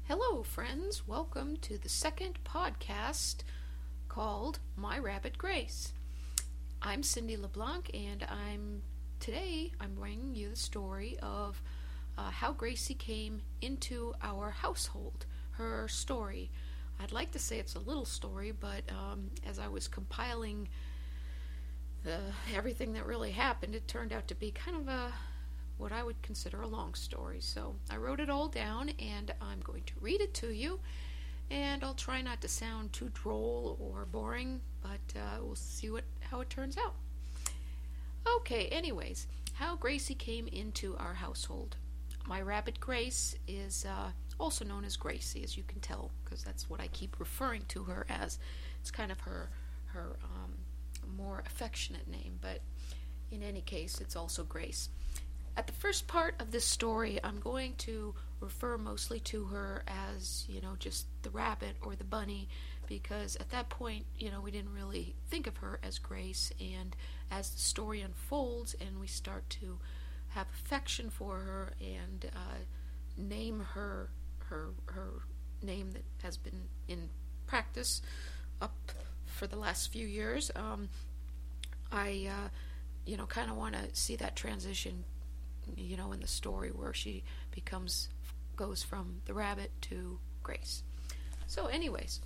Hello, friends. Welcome to the second podcast called My Rabbit Grace. I'm Cindy LeBlanc, and today I'm bringing you the story of how Gracie came into our household. Her story. I'd like to say it's a little story, but as I was compiling everything that really happened, it turned out to be kind of what I would consider a long story. So I wrote it all down, and I'm going to read it to you, and I'll try not to sound too droll or boring, but we'll see how it turns out. Okay, anyways, how Gracie came into our household. My rabbit Grace is also known as Gracie, as you can tell, because that's what I keep referring to her as. It's kind of her more affectionate name, but in any case, it's also Grace. At the first part of this story, I'm going to refer mostly to her as, just the rabbit or the bunny, because at that point, we didn't really think of her as Grace, and as the story unfolds and we start to have affection for her and name her name that has been in practice up for the last few years, I kind of want to see that transition in the story where she goes from the rabbit to Grace. So anyways,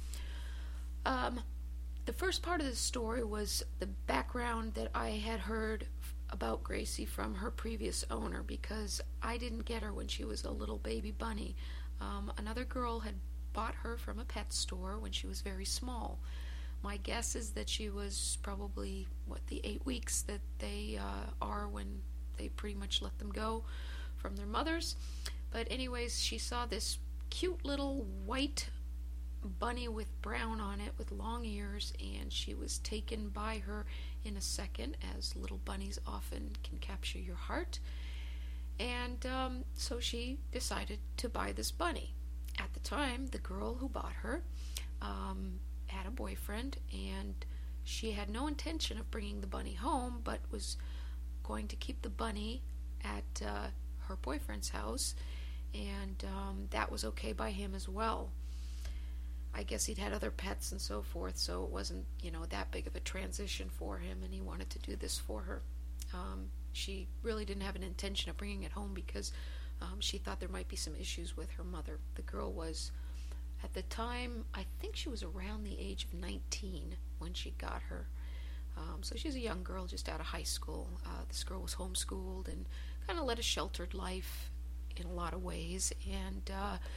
the first part of the story was the background that I had heard about Gracie from her previous owner, because I didn't get her when she was a little baby bunny. Another girl had bought her from a pet store when she was very small. My guess is that she was probably, the 8 weeks that they are when they pretty much let them go from their mothers. But anyways, she saw this cute little white bunny with brown on it with long ears, and she was taken by her in a second, as little bunnies often can capture your heart. And so she decided to buy this bunny. At the time, the girl who bought her had a boyfriend, and she had no intention of bringing the bunny home, but was going to keep the bunny at her boyfriend's house, and that was okay by him as well. I guess he'd had other pets and so forth, so it wasn't, that big of a transition for him, and he wanted to do this for her. She really didn't have an intention of bringing it home because she thought there might be some issues with her mother. The girl was, at the time, I think she was around the age of 19 when she got her. So she's a young girl just out of high school. This girl was homeschooled and kind of led a sheltered life in a lot of ways. And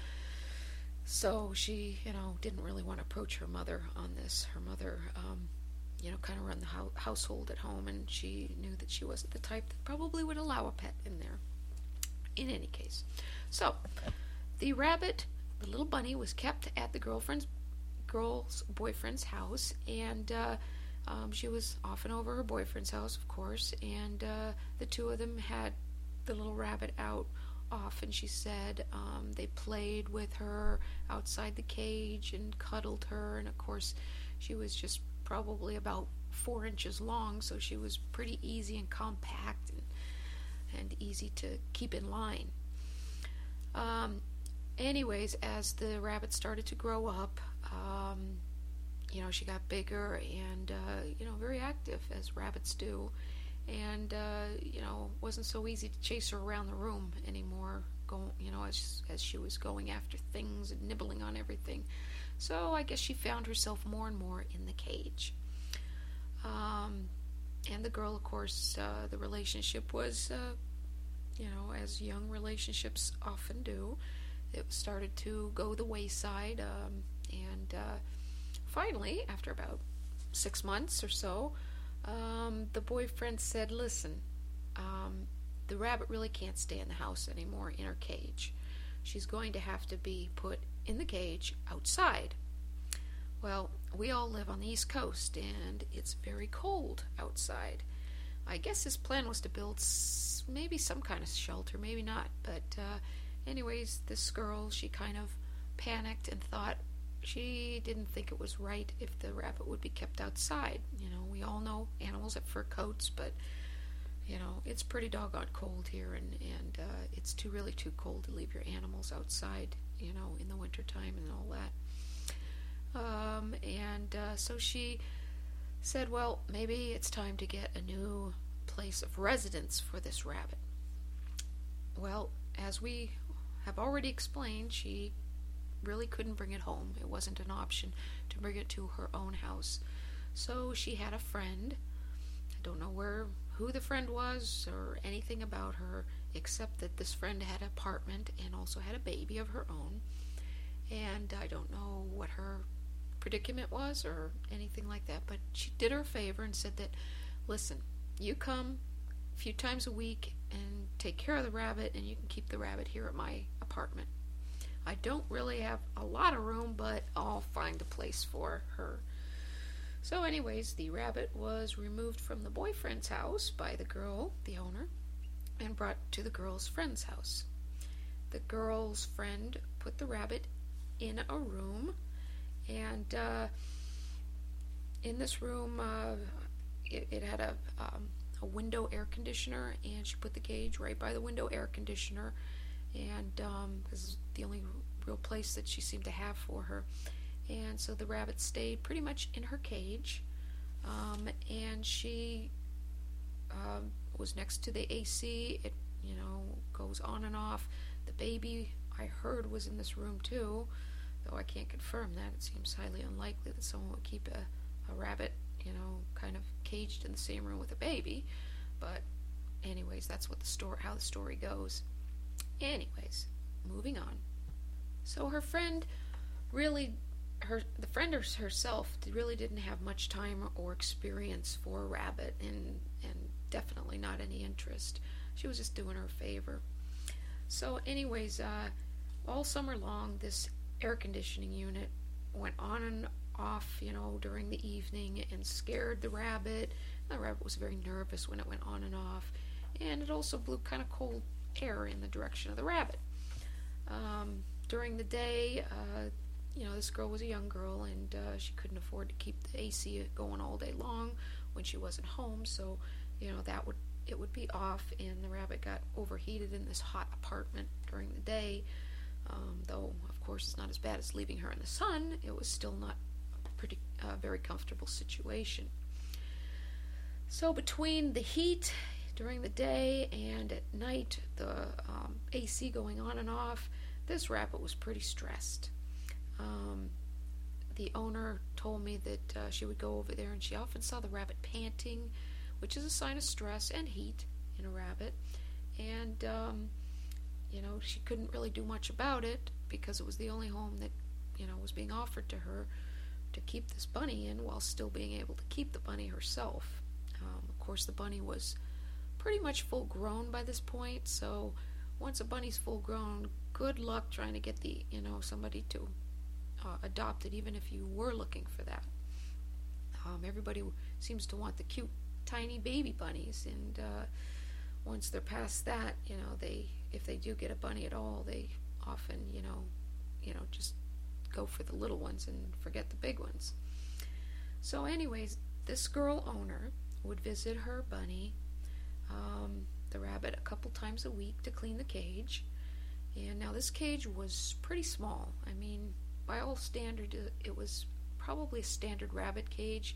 so she, didn't really want to approach her mother on this. Her mother, kind of ran the household at home, and she knew that she wasn't the type that probably would allow a pet in there. In any case. So, the rabbit, the little bunny, was kept at the girl's boyfriend's house, and she was often over her boyfriend's house, of course, and the two of them had the little rabbit out often, she said. They played with her outside the cage and cuddled her, and of course she was just probably about 4 inches long, so she was pretty easy and compact and easy to keep in line. Anyways, as the rabbit started to grow up, she got bigger and, very active, as rabbits do. And, wasn't so easy to chase her around the room anymore, as she was going after things and nibbling on everything. So I guess she found herself more and more in the cage. And the girl, of course, the relationship was, as young relationships often do, it started to go the wayside, and finally, after about 6 months or so, the boyfriend said, listen, the rabbit really can't stay in the house anymore in her cage. She's going to have to be put in the cage outside. Well, we all live on the East Coast, and it's very cold outside. I guess his plan was to build maybe some kind of shelter, maybe not, but anyways, this girl, she kind of panicked and thought she didn't think it was right if the rabbit would be kept outside. We all know animals have fur coats, but it's pretty doggone cold here, and it's really too cold to leave your animals outside in the wintertime and all that. So she said, well, maybe it's time to get a new place of residence for this rabbit. Well, as we have already explained, she really couldn't bring it home. It wasn't an option to bring it to her own house. So she had a friend. I don't know who the friend was or anything about her, except that this friend had an apartment and also had a baby of her own. And I don't know what her predicament was or anything like that, but she did her a favor and said that, listen, you come a few times a week and take care of the rabbit, and you can keep the rabbit here at my apartment. I don't really have a lot of room, but I'll find a place for her. So anyways, the rabbit was removed from the boyfriend's house by the girl, the owner, and brought to the girl's friend's house. The girl's friend put the rabbit in a room, and in this room it had a window air conditioner, and she put the cage right by the window air conditioner, and this is the only real place that she seemed to have for her. And so the rabbit stayed pretty much in her cage, and she was next to the AC. It goes on and off. The baby, I heard, was in this room too, though I can't confirm that. It seems highly unlikely that someone would keep a rabbit kind of caged in the same room with a baby. But anyways, that's what how the story goes. Anyways, moving on. So her friend the friend herself really didn't have much time or experience for a rabbit, and definitely not any interest. She was just doing her a favor. So anyways, all summer long, this air conditioning unit went on and off, during the evening, and scared the rabbit. The rabbit was very nervous when it went on and off, and it also blew kind of cold air in the direction of the rabbit. During the day, this girl was a young girl, and she couldn't afford to keep the AC going all day long when she wasn't home, so it would be off, and the rabbit got overheated in this hot apartment during the day. Though of course it's not as bad as leaving her in the sun, it was still not a very comfortable situation. So between the heat during the day and at night, the AC going on and off, this rabbit was pretty stressed. The owner told me that she would go over there, and she often saw the rabbit panting, which is a sign of stress and heat in a rabbit. And she couldn't really do much about it because it was the only home that was being offered to her to keep this bunny in, while still being able to keep the bunny herself. Of course, the bunny was pretty much full grown by this point, so once a bunny's full grown, good luck trying to get somebody to adopt it, even if you were looking for that. Everybody seems to want the cute tiny baby bunnies, and once they're past that, if they do get a bunny at all, they often just go for the little ones and forget the big ones. So anyways, this girl owner would visit her bunny, the rabbit, a couple times a week to clean the cage. And now this cage was pretty small. I mean, by all standards, it was probably a standard rabbit cage.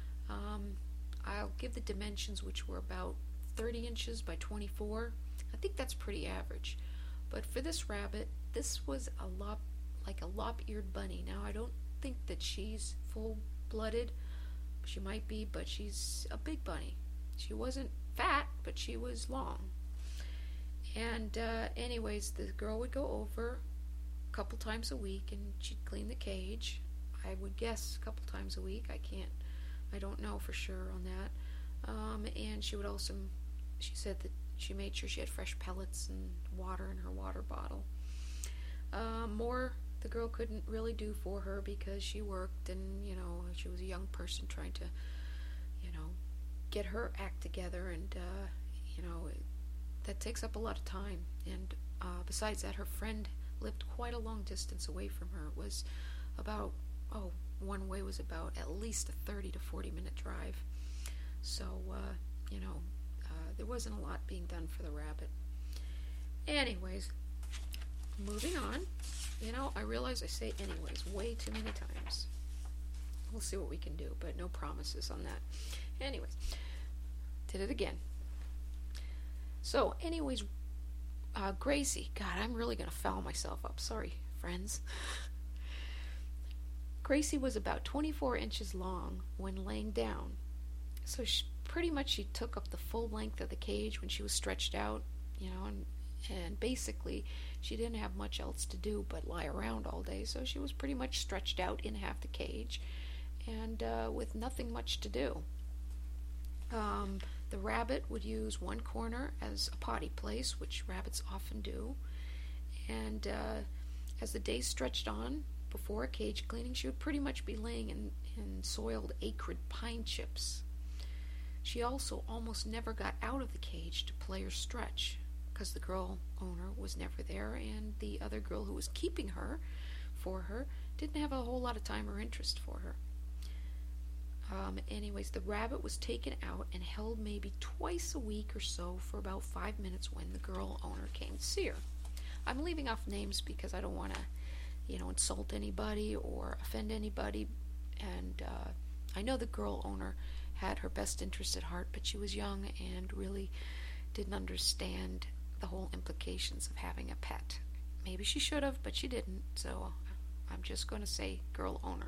I'll give the dimensions, which were about 30 inches by 24. I think that's pretty average. But for this rabbit, this was like a lop-eared bunny. Now, I don't think that she's full-blooded. She might be, but she's a big bunny. She wasn't fat, but she was long. And anyways, the girl would go over a couple times a week, and she'd clean the cage. I would guess a couple times a week. I don't know for sure on that. And she said that she made sure she had fresh pellets and water in her water bottle. More the girl couldn't really do for her because she worked, and she was a young person trying to get her act together, and that takes up a lot of time. And besides that, her friend lived quite a long distance away from her. It was about one way was about at least a 30 to 40 minute drive. So there wasn't a lot being done for the rabbit. Anyways, moving on. I realize I say anyways way too many times. We'll see what we can do, but no promises on that. Anyways, did it again. So, anyways, Gracie, God, I'm really going to foul myself up. Sorry, friends. Gracie was about 24 inches long when laying down. So pretty much she took up the full length of the cage when she was stretched out, and basically she didn't have much else to do but lie around all day. So she was pretty much stretched out in half the cage and with nothing much to do. The rabbit would use one corner as a potty place, which rabbits often do. And as the day stretched on, before cage cleaning, she would pretty much be laying in soiled acrid pine chips. She also almost never got out of the cage to play or stretch, because the girl owner was never there, and the other girl who was keeping her for her didn't have a whole lot of time or interest for her. Anyways, the rabbit was taken out and held maybe twice a week or so for about 5 minutes when the girl owner came to see her. I'm leaving off names because I don't want to, insult anybody or offend anybody. And I know the girl owner had her best interest at heart, but she was young and really didn't understand the whole implications of having a pet. Maybe she should have, but she didn't. So I'm just going to say girl owner.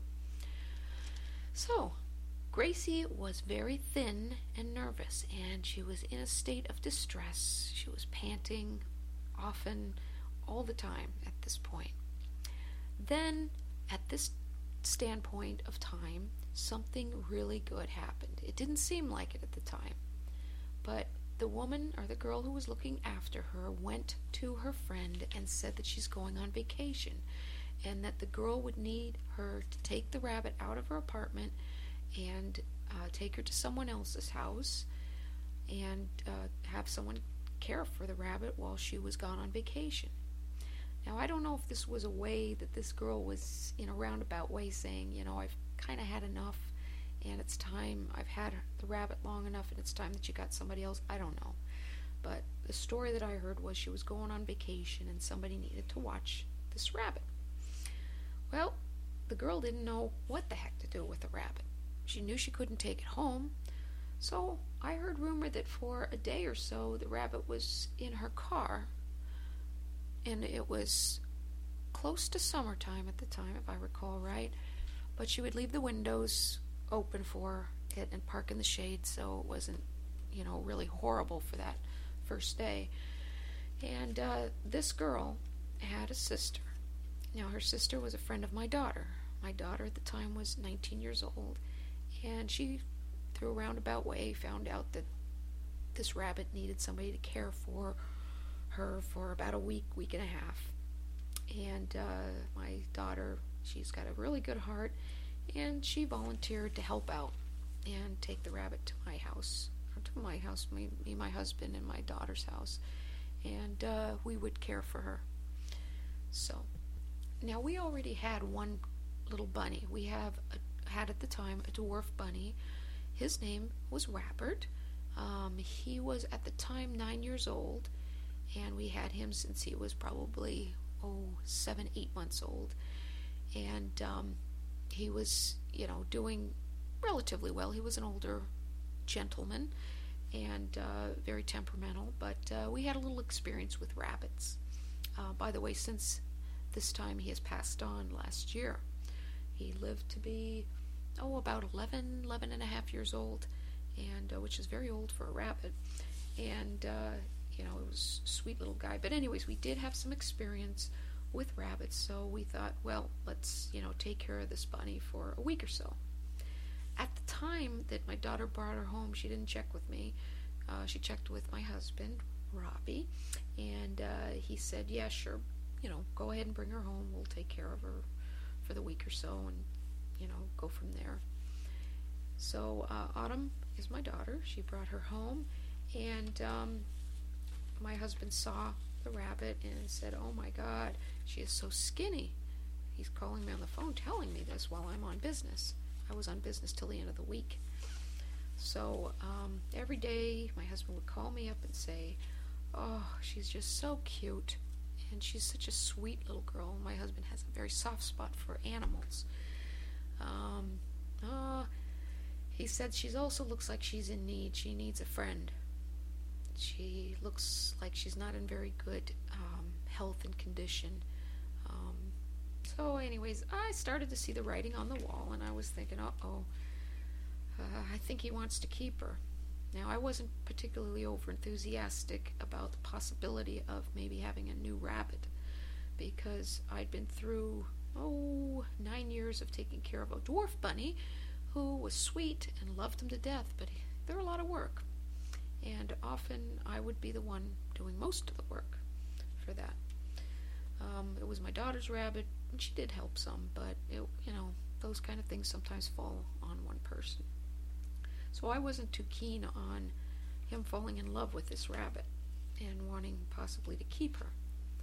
So, Gracie was very thin and nervous, and she was in a state of distress. She was panting often, all the time at this point. Then, at this standpoint of time, something really good happened. It didn't seem like it at the time, but the woman or the girl who was looking after her went to her friend and said that she's going on vacation, and that the girl would need her to take the rabbit out of her apartment and take her to someone else's house and have someone care for the rabbit while she was gone on vacation. Now, I don't know if this was a way that this girl was, in a roundabout way, saying, I've kind of had enough, and it's time, I've had the rabbit long enough, and it's time that you got somebody else. I don't know. But the story that I heard was she was going on vacation, and somebody needed to watch this rabbit. Well, the girl didn't know what the heck to do with the rabbit. She knew she couldn't take it home, so I heard rumor that for a day or so the rabbit was in her car, and it was close to summertime at the time, if I recall right, but she would leave the windows open for it and park in the shade, so it wasn't, really horrible for that first day. And this girl had a sister. Now, her sister was a friend of my daughter. My daughter at the time was 19 years old, and she, through a roundabout way, found out that this rabbit needed somebody to care for her for about a week and a half. And my daughter, she's got a really good heart, and she volunteered to help out and take the rabbit to my house, me, my husband, and my daughter's house, and we would care for her. So, now we already had one little bunny. We had at the time a dwarf bunny. His name was Robert. He was at the time 9 years old, and we had him since he was probably 7-8 months old. And he was doing relatively well. He was an older gentleman and very temperamental, but we had a little experience with rabbits. By the way, since this time he has passed on last year. He lived to be about 11 and a half years old, and which is very old for a rabbit. And it was a sweet little guy. But anyways, we did have some experience with rabbits, so we thought, well, let's take care of this bunny for a week or so. At the time that my daughter brought her home, she didn't check with me. She checked with my husband, Robbie, and he said, yeah, sure, go ahead and bring her home. We'll take care of her for the week or so and, go from there. So Autumn is my daughter. She brought her home, and my husband saw the rabbit and said, oh my God, she is so skinny. He's calling me on the phone telling me this while I'm on business. I was on business till the end of the week. So every day my husband would call me up and say, oh, she's just so cute. and she's such a sweet little girl. My husband has a very soft spot for animals. He said she also looks like she's in need. She needs a friend. She looks like she's not in very good health and condition. So anyways, I started to see the writing on the wall, and I was thinking, I think he wants to keep her. Now, I wasn't particularly over-enthusiastic about the possibility of maybe having a new rabbit, because I'd been through, 9 years of taking care of a dwarf bunny who was sweet and loved him to death, but they're a lot of work. And often I would be the one doing most of the work for that. It was my daughter's rabbit, and she did help some, but those kind of things sometimes fall on one person. So I wasn't too keen on him falling in love with this rabbit and wanting possibly to keep her.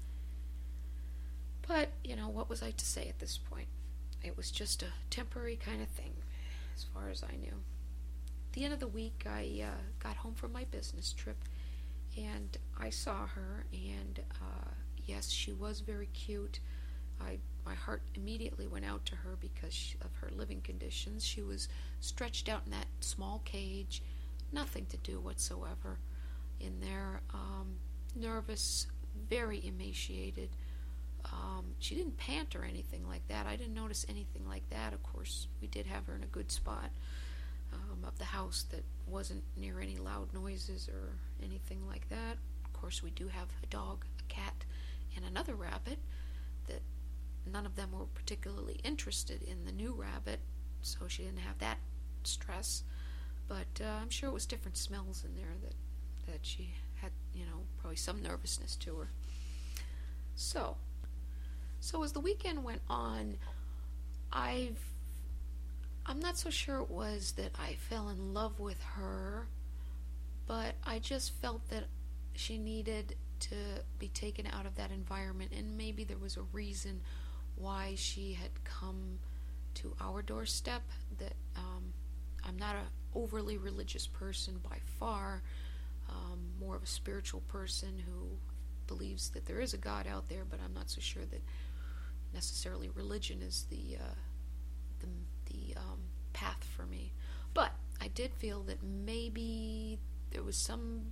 But, what was I to say at this point? It was just a temporary kind of thing, as far as I knew. At the end of the week, I got home from my business trip, and I saw her, and yes, she was very cute. My heart immediately went out to her because of her living conditions. She was stretched out in that small cage, nothing to do whatsoever in there, nervous, very emaciated. She didn't pant or anything like that. I didn't notice anything like that. Of course, we did have her in a good spot of the house that wasn't near any loud noises or anything like that. Of course, we do have a dog, a cat, and another rabbit that none of them were particularly interested in the new rabbit, so she didn't have that stress. But I'm sure it was different smells in there that she had, probably some nervousness to her. So as the weekend went on, I'm not so sure it was that I fell in love with her, but I just felt that she needed to be taken out of that environment, and maybe there was a reason why she had come to our doorstep. That I'm not an overly religious person by far, more of a spiritual person who believes that there is a God out there, but I'm not so sure that necessarily religion is the path for me. But I did feel that maybe there was some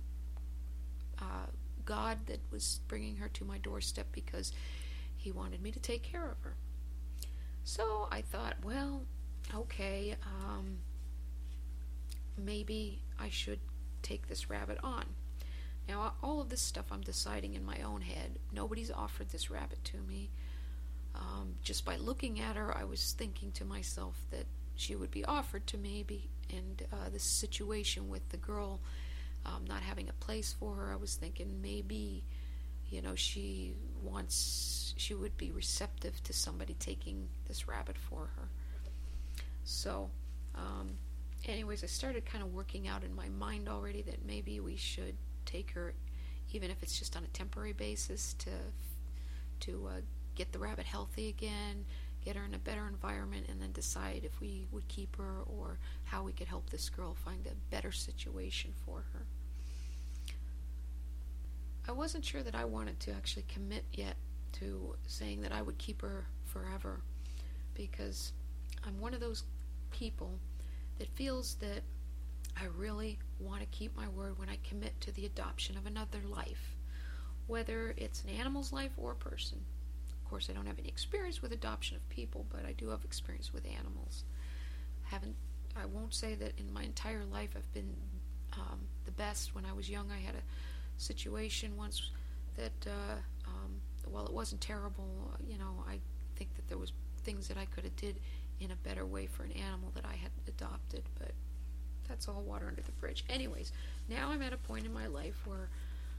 God that was bringing her to my doorstep because he wanted me to take care of her. So I thought, well, okay, maybe I should take this rabbit on. Now, all of this stuff I'm deciding in my own head. Nobody's offered this rabbit to me. Just by looking at her, I was thinking to myself that she would be offered to me, and this situation with the girl not having a place for her, I was thinking maybe, she would be receptive to somebody taking this rabbit for her. So, anyways, I started kind of working out in my mind already that maybe we should take her, even if it's just on a temporary basis, to get the rabbit healthy again, get her in a better environment, and then decide if we would keep her or how we could help this girl find a better situation for her. I wasn't sure that I wanted to actually commit yet to saying that I would keep her forever, because I'm one of those people that feels that I really want to keep my word when I commit to the adoption of another life, whether it's an animal's life or a person. Of course, I don't have any experience with adoption of people, but I do have experience with animals. I won't say that in my entire life I've been the best. When I was young, I had a situation once that, while it wasn't terrible, I think that there was things that I could have did in a better way for an animal that I had adopted, but that's all water under the bridge. Anyways, now I'm at a point in my life where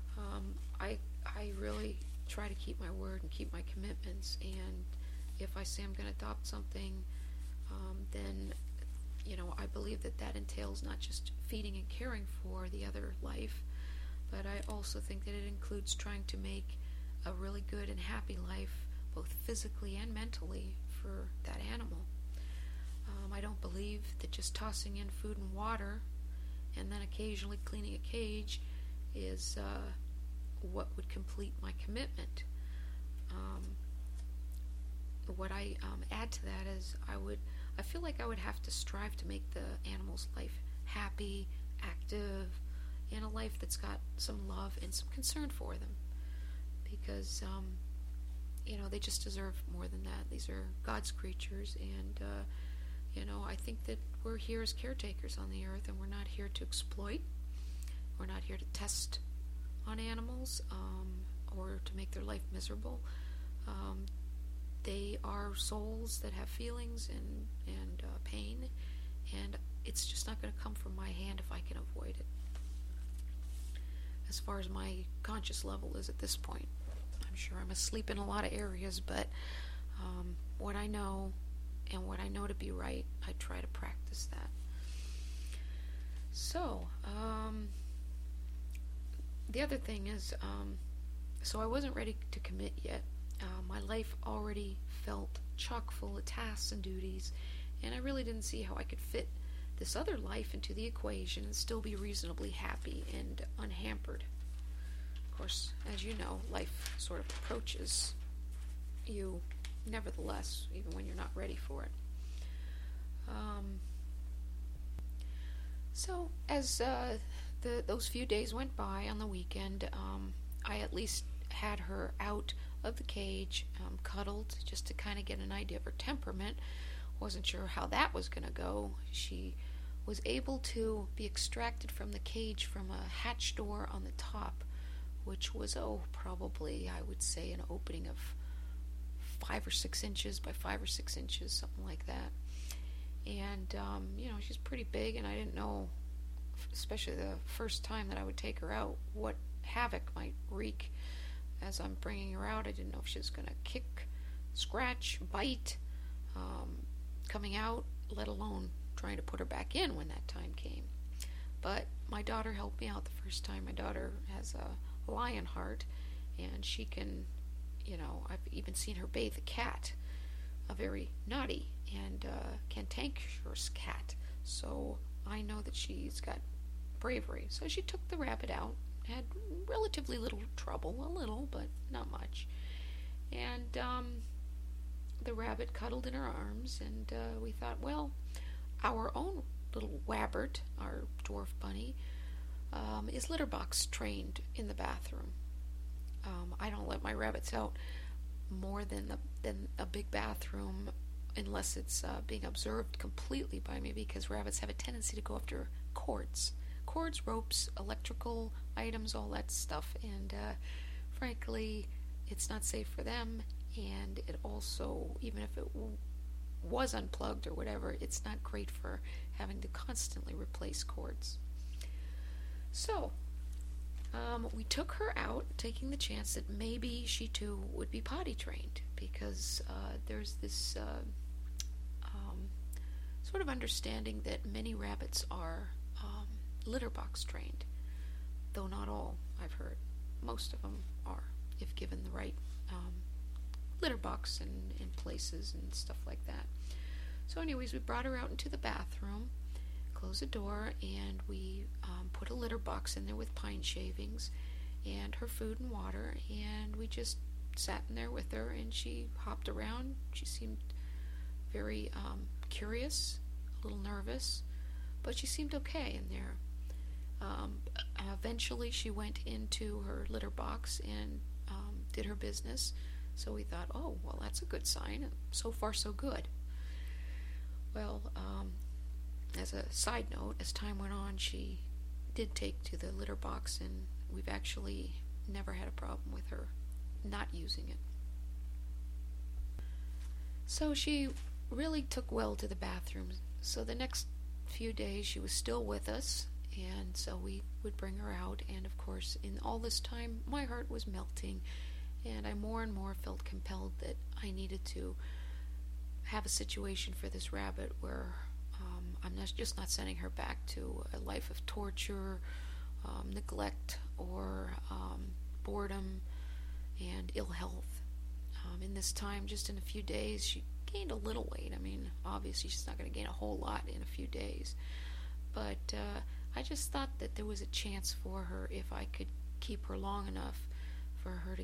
I really try to keep my word and keep my commitments, and if I say I'm going to adopt something, then I believe that entails not just feeding and caring for the other life, but I also think that it includes trying to make a really good and happy life, both physically and mentally, for that animal. I don't believe that just tossing in food and water and then occasionally cleaning a cage is what would complete my commitment. what I add to that is I feel like I would have to strive to make the animal's life happy, active, and a life that's got some love and some concern for them, because they just deserve more than that. These are God's creatures, and I think that we're here as caretakers on the earth, and we're not here to exploit. We're not here to test on animals or to make their life miserable. They are souls that have feelings and pain, and it's just not going to come from my hand if I can avoid it. As far as my conscious level is at this point, I'm sure I'm asleep in a lot of areas, but what I know and what I know to be right, I try to practice that. So, the other thing is, so I wasn't ready to commit yet. My life already felt chock full of tasks and duties, and I really didn't see how I could fit this other life into the equation and still be reasonably happy and unhampered. Of course, as you know, life sort of approaches you nevertheless, even when you're not ready for it. So as those few days went by on the weekend, I at least had her out of the cage, cuddled, just to kind of get an idea of her temperament. Wasn't sure how that was going to go. She was able to be extracted from the cage from a hatch door on the top, which was, probably, I would say, an opening of 5 or 6 inches by 5 or 6 inches, something like that. And, she's pretty big, and I didn't know, especially the first time that I would take her out, what havoc might wreak. As I'm bringing her out, I didn't know if she was going to kick, scratch, bite, coming out, let alone trying to put her back in when that time came. But my daughter helped me out the first time. My daughter has a lion heart, and she can, I've even seen her bathe a cat, a very naughty and cantankerous cat. So I know that she's got bravery. So she took the rabbit out, had relatively little trouble, a little, but not much. And the rabbit cuddled in her arms, and we thought, well, our own little Wabbert, our dwarf bunny, is litter box trained in the bathroom. I don't let my rabbits out more than a big bathroom unless it's being observed completely by me, because rabbits have a tendency to go after cords, ropes, electrical items, all that stuff, and frankly, it's not safe for them, and it also, even if it was unplugged or whatever, it's not great for having to constantly replace cords. So, we took her out, taking the chance that maybe she too would be potty trained, because there's this sort of understanding that many rabbits are litter box trained, though not all, I've heard. Most of them are, if given the right litter box and places and stuff like that. So anyways, we brought her out into the bathroom, closed the door, and we put a litter box in there with pine shavings and her food and water, and we just sat in there with her, and she hopped around. She seemed very curious, a little nervous, but she seemed okay in there. Eventually she went into her litter box and did her business, so we thought, oh, well, that's a good sign. So far, so good. Well, as a side note, as time went on, she did take to the litter box, and we've actually never had a problem with her not using it. So she really took well to the bathroom. So the next few days she was still with us, and so we would bring her out, and of course in all this time my heart was melting, and I more and more felt compelled that I needed to have a situation for this rabbit where I'm just not sending her back to a life of torture, neglect, or boredom and ill health. In this time, just in a few days, she gained a little weight. I mean, obviously she's not going to gain a whole lot in a few days, but I just thought that there was a chance for her if I could keep her long enough for her to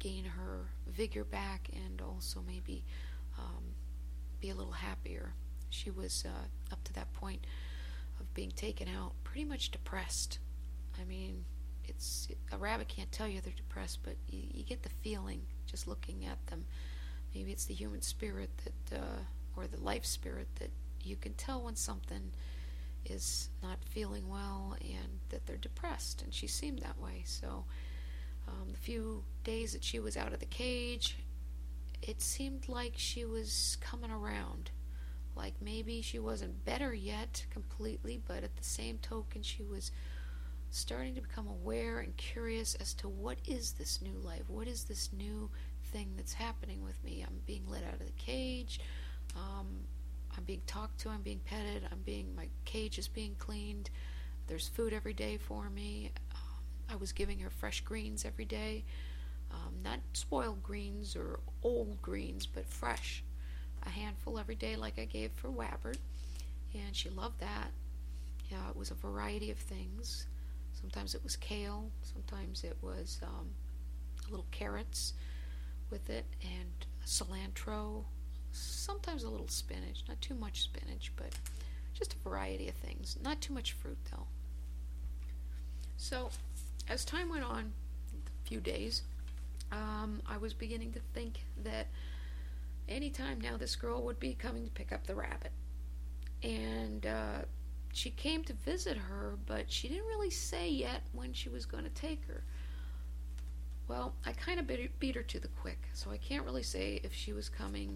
gain her vigor back and also maybe be a little happier. She was up to that point of being taken out pretty much depressed. I mean, a rabbit can't tell you they're depressed, but you get the feeling just looking at them. Maybe it's the human spirit that, or the life spirit, that you can tell when something is not feeling well and that they're depressed, and she seemed that way. So the few days that she was out of the cage, it seemed like she was coming around. Like maybe she wasn't better yet completely, but at the same token she was starting to become aware and curious as to what is this new life, what is this new thing that's happening with me. I'm being let out of the cage, I'm being talked to, I'm being petted, my cage is being cleaned, there's food every day for me. I was giving her fresh greens every day, not spoiled greens or old greens, but fresh, a handful every day like I gave for Wabbert, and she loved that. Yeah, it was a variety of things. Sometimes it was kale, sometimes it was little carrots with it, and cilantro, sometimes a little spinach, not too much spinach, but just a variety of things. Not too much fruit, though. So, as time went on, a few days, I was beginning to think that any time now this girl would be coming to pick up the rabbit. And she came to visit her, but she didn't really say yet when she was going to take her. Well, I kind of beat her to the quick, so I can't really say if she was coming,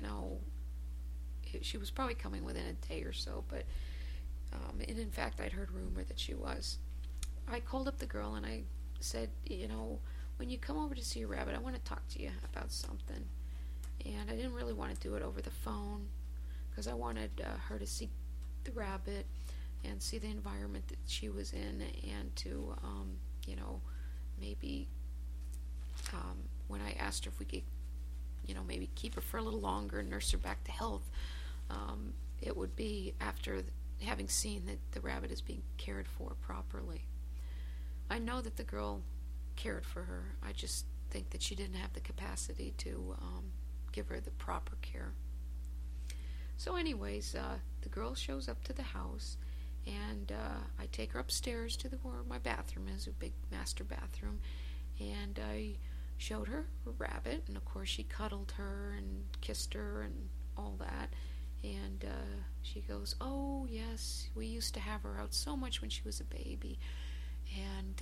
she was probably coming within a day or so, but and in fact I'd heard rumor that she was. I called up the girl and I said, when you come over to see a rabbit, I want to talk to you about something. And I didn't really want to do it over the phone because I wanted her to see the rabbit and see the environment that she was in, and to, maybe when I asked her if we could, maybe keep her for a little longer and nurse her back to health, it would be after having seen that the rabbit is being cared for properly. I know that the girl cared for her. I just think that she didn't have the capacity to give her the proper care. So anyways, the girl shows up to the house, and I take her upstairs to where my bathroom is, a big master bathroom, and I showed her a rabbit, and of course she cuddled her and kissed her and all that, and she goes, "Oh yes, we used to have her out so much when she was a baby, and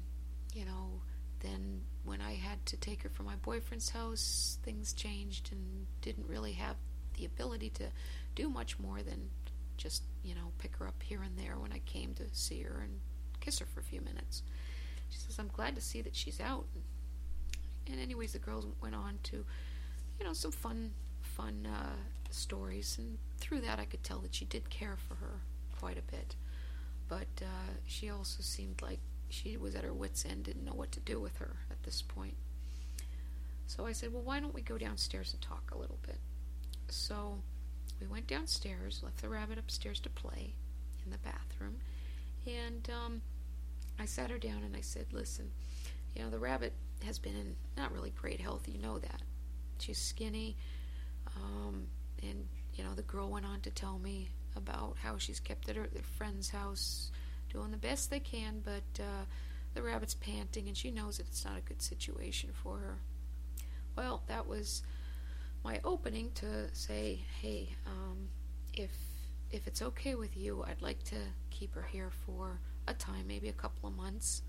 then when I had to take her from my boyfriend's house, things changed and didn't really have the ability to do much more than just, pick her up here and there when I came to see her and kiss her for a few minutes." She says, "I'm glad to see that she's out." And anyways, the girls went on to, some fun stories, and through that I could tell that she did care for her quite a bit. But she also seemed like she was at her wit's end, didn't know what to do with her at this point. So I said, well, why don't we go downstairs and talk a little bit? So we went downstairs, left the rabbit upstairs to play in the bathroom, and I sat her down and I said, listen, the rabbit has been in not really great health, you know that. She's skinny, and the girl went on to tell me about how she's kept at their friend's house, doing the best they can, but the rabbit's panting, and she knows that it's not a good situation for her. Well, that was my opening to say, hey, if it's okay with you, I'd like to keep her here for a time, maybe a couple of months.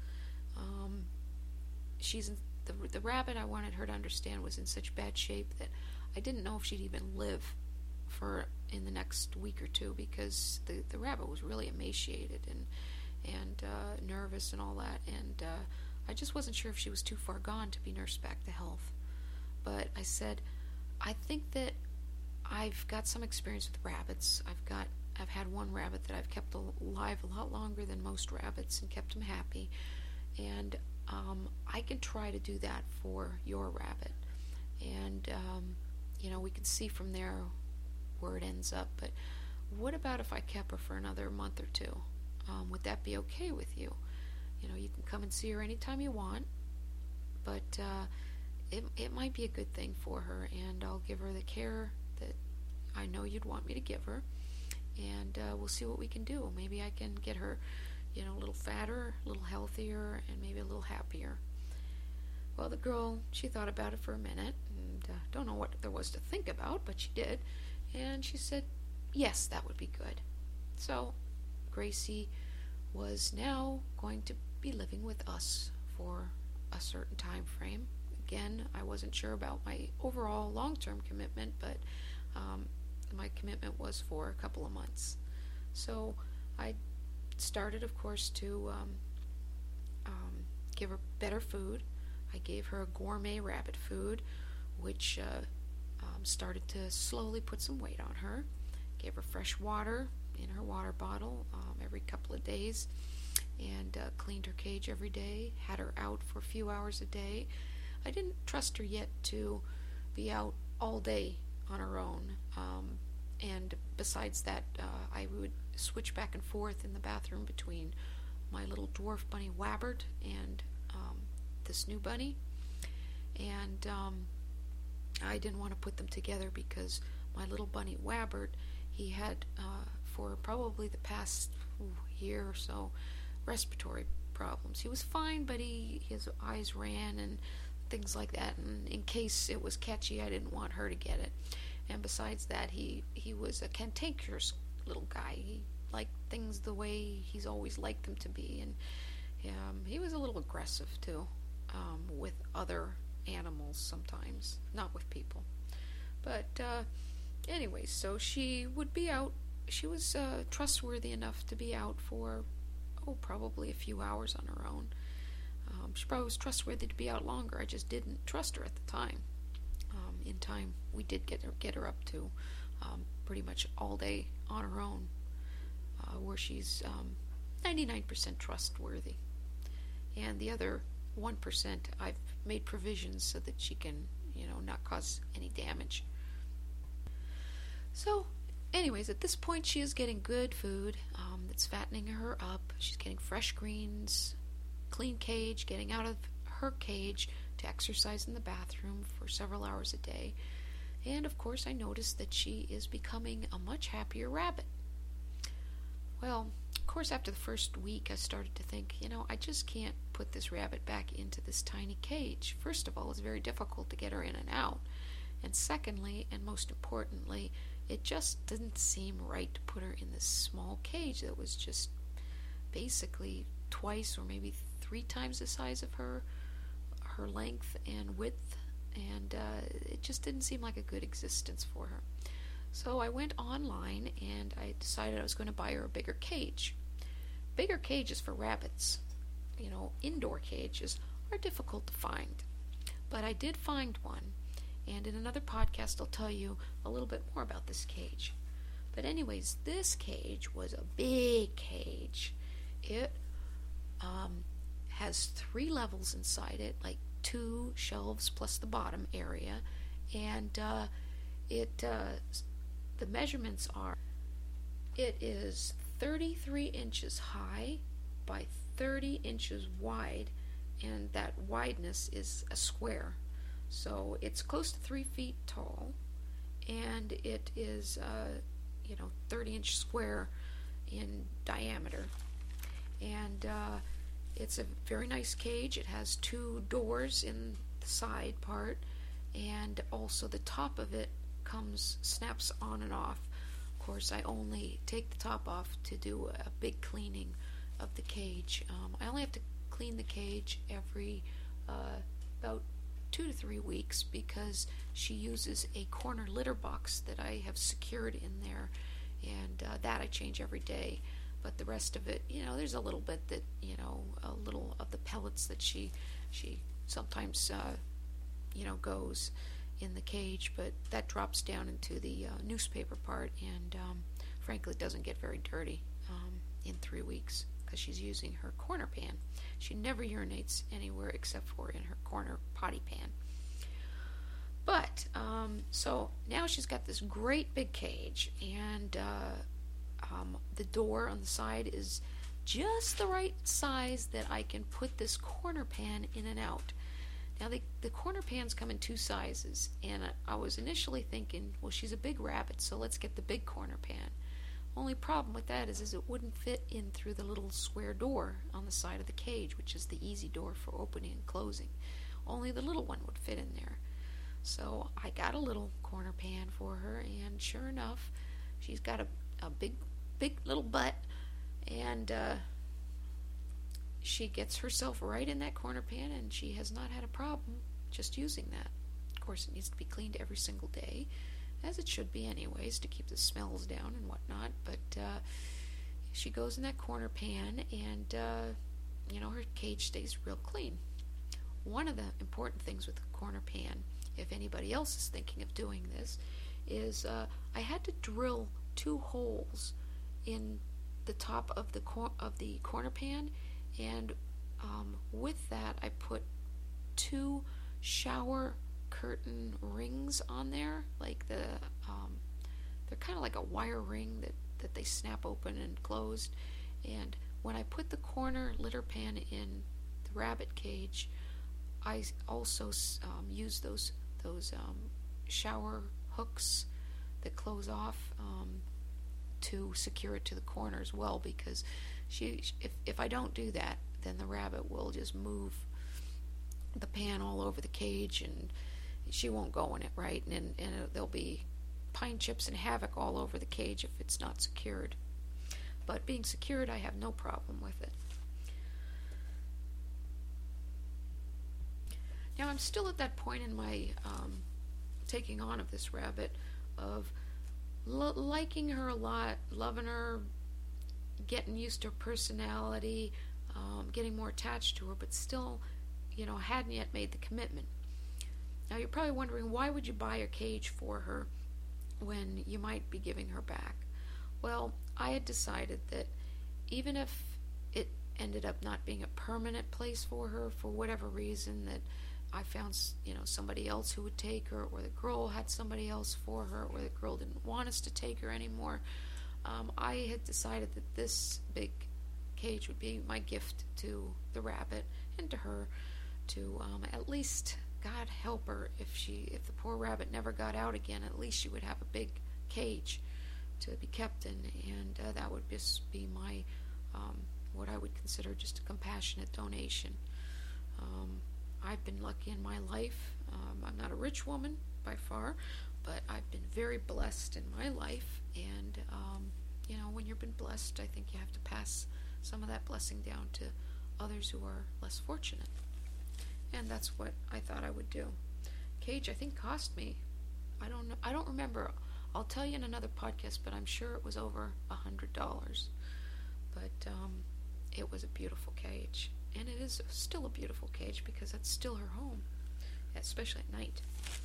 The rabbit, I wanted her to understand, was in such bad shape that I didn't know if she'd even live in the next week or two, because the rabbit was really emaciated and nervous and all that, and I just wasn't sure if she was too far gone to be nursed back to health. But I said, I think that I've got some experience with rabbits. I've had one rabbit that I've kept alive a lot longer than most rabbits and kept him happy, and I can try to do that for your rabbit, and we can see from there where it ends up. But what about if I kept her for another month or two? Would that be okay with you? You can come and see her anytime you want, but it might be a good thing for her, and I'll give her the care that I know you'd want me to give her, and we'll see what we can do. Maybe I can get her, a little fatter, a little healthier, and maybe a little happier. Well, the girl, she thought about it for a minute, and don't know what there was to think about, but she did, and she said, yes, that would be good. So Gracie was now going to be living with us for a certain time frame. Again, I wasn't sure about my overall long-term commitment, but my commitment was for a couple of months. So I started, of course, to give her better food. I gave her a gourmet rabbit food, which started to slowly put some weight on her. Gave her fresh water in her water bottle every couple of days, and cleaned her cage every day, had her out for a few hours a day. I didn't trust her yet to be out all day on her own, and besides that, I would switch back and forth in the bathroom between my little dwarf bunny Wabbert and this new bunny, and I didn't want to put them together because my little bunny Wabbert, he had for probably the past year or so respiratory problems. He was fine, but his eyes ran and things like that, and in case it was catchy, I didn't want her to get it. And besides that, he was a cantankerous little guy. He liked things the way he's always liked them to be, and he was a little aggressive too, with other animals sometimes, not with people. But anyways, so she would be out. She was trustworthy enough to be out for probably a few hours on her own. She probably was trustworthy to be out longer. I just didn't trust her at the time. In time, we did get her up to pretty much all day on her own, where she's 99% trustworthy, and the other 1% I've made provisions so that she can, not cause any damage. So, anyways, at this point, she is getting good food that's fattening her up. She's getting fresh greens, clean cage, getting out of her cage to exercise in the bathroom for several hours a day. And, of course, I noticed that she is becoming a much happier rabbit. Well, of course, after the first week, I started to think, I just can't put this rabbit back into this tiny cage. First of all, it's very difficult to get her in and out. And secondly, and most importantly, it just didn't seem right to put her in this small cage that was just basically twice or maybe 3 times the size of her length and width, and it just didn't seem like a good existence for her. So I went online and I decided I was going to buy her a bigger cage. Bigger cages for rabbits, indoor cages, are difficult to find. But I did find one, and in another podcast I'll tell you a little bit more about this cage. But anyways, this cage was a big cage. It has 3 levels inside it, like 2 shelves plus the bottom area, and the measurements are, it is 33 inches high by 30 inches wide, and that wideness is a square. So it's close to 3 feet tall, and it is 30-inch square in diameter. And it's a very nice cage. It has 2 doors in the side part, and also the top of it snaps on and off. Of course, I only take the top off to do a big cleaning of the cage. I only have to clean the cage every about 2 to 3 weeks because she uses a corner litter box that I have secured in there, and that I change every day. But the rest of it, there's a little bit that, a little of the pellets that she sometimes, goes in the cage, but that drops down into the newspaper part, and frankly, it doesn't get very dirty in 3 weeks because she's using her corner pan. She never urinates anywhere except for in her corner potty pan. But, so now she's got this great big cage, and the door on the side is just the right size that I can put this corner pan in and out. Now, the corner pans come in two sizes, and I was initially thinking, well, she's a big rabbit, so let's get the big corner pan. Only problem with that is it wouldn't fit in through the little square door on the side of the cage, which is the easy door for opening and closing. Only the little one would fit in there. So I got a little corner pan for her, and sure enough, she's got a big little butt, and she gets herself right in that corner pan, and she has not had a problem just using that. Of course, it needs to be cleaned every single day, as it should be anyways, to keep the smells down and whatnot, but she goes in that corner pan, and her cage stays real clean. One of the important things with the corner pan, if anybody else is thinking of doing this, is I had to drill 2 holes in the top of the corner pan, and with that I put 2 shower curtain rings on there, like they're kind of like a wire ring that they snap open and closed. And when I put the corner litter pan in the rabbit cage, I also use those shower hooks that close off to secure it to the corner as well, because if I don't do that, then the rabbit will just move the pan all over the cage, and she won't go in it, right? And there'll be pine chips and havoc all over the cage if it's not secured. But being secured, I have no problem with it. Now, I'm still at that point in my taking on of this rabbit of liking her a lot, loving her, getting used to her personality, getting more attached to her, but still, hadn't yet made the commitment. Now, you're probably wondering, why would you buy a cage for her when you might be giving her back? Well, I had decided that even if it ended up not being a permanent place for her, for whatever reason, that I found, somebody else who would take her, or the girl had somebody else for her, or the girl didn't want us to take her anymore, I had decided that this big cage would be my gift to the rabbit and to her, to at least, God help her, if the poor rabbit never got out again, at least she would have a big cage to be kept in, and that would just be my what I would consider just a compassionate donation. I've been lucky in my life. I'm not a rich woman by far, but I've been very blessed in my life, and when you've been blessed, I think you have to pass some of that blessing down to others who are less fortunate. And that's what I thought I would do. Cage, I think, cost me, I don't know, I don't remember. I'll tell you in another podcast, but I'm sure it was over $100. But it was a beautiful cage, and it is still a beautiful cage because that's still her home, especially at night.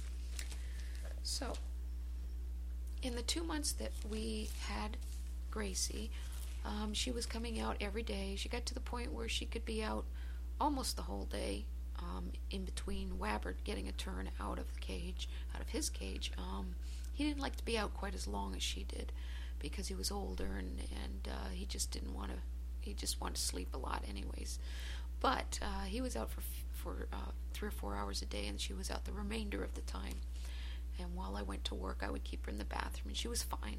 So, in the 2 months that we had Gracie, she was coming out every day. She got to the point where she could be out almost the whole day, in between Wabbert getting a turn out of his cage. He didn't like to be out quite as long as she did because he was older, and he just didn't want to. He just wanted to sleep a lot, anyways. But he was out for 3 or 4 hours a day, and she was out the remainder of the time. And while I went to work, I would keep her in the bathroom, and she was fine.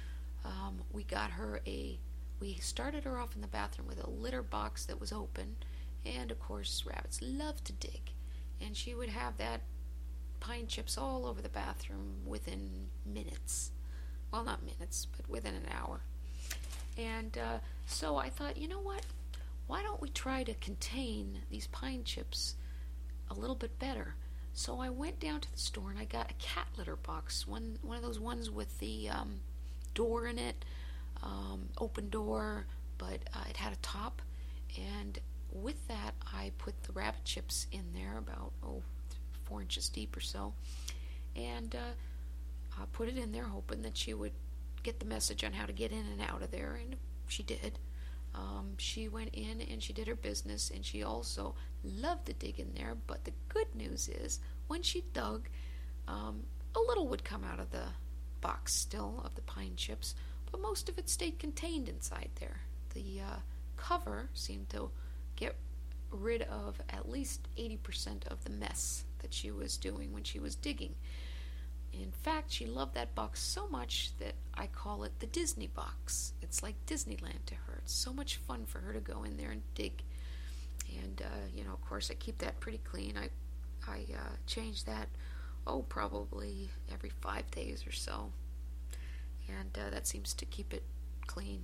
We started her off in the bathroom with a litter box that was open, and of course rabbits love to dig, and she would have that pine chips all over the bathroom within minutes. Well, not minutes, but within an hour. And so I thought, you know what? Why don't we try to contain these pine chips a little bit better? So I went down to the store and I got a cat litter box, one of those ones with the door in it, open door, but it had a top. And with that, I put the rabbit chips in there, about 4 inches deep or so, and I put it in there hoping that she would get the message on how to get in and out of there, and she did. She went in and she did her business, and she also loved to dig in there. But the good news is, when she dug, a little would come out of the box still of the pine chips, but most of it stayed contained inside there. The cover seemed to get rid of at least 80% of the mess that she was doing when she was digging. In fact, she loved that box so much that I call it the Disney box. It's like Disneyland to her. It's so much fun for her to go in there and dig. And, of course, I keep that pretty clean. I change that, probably every 5 days or so. And that seems to keep it clean.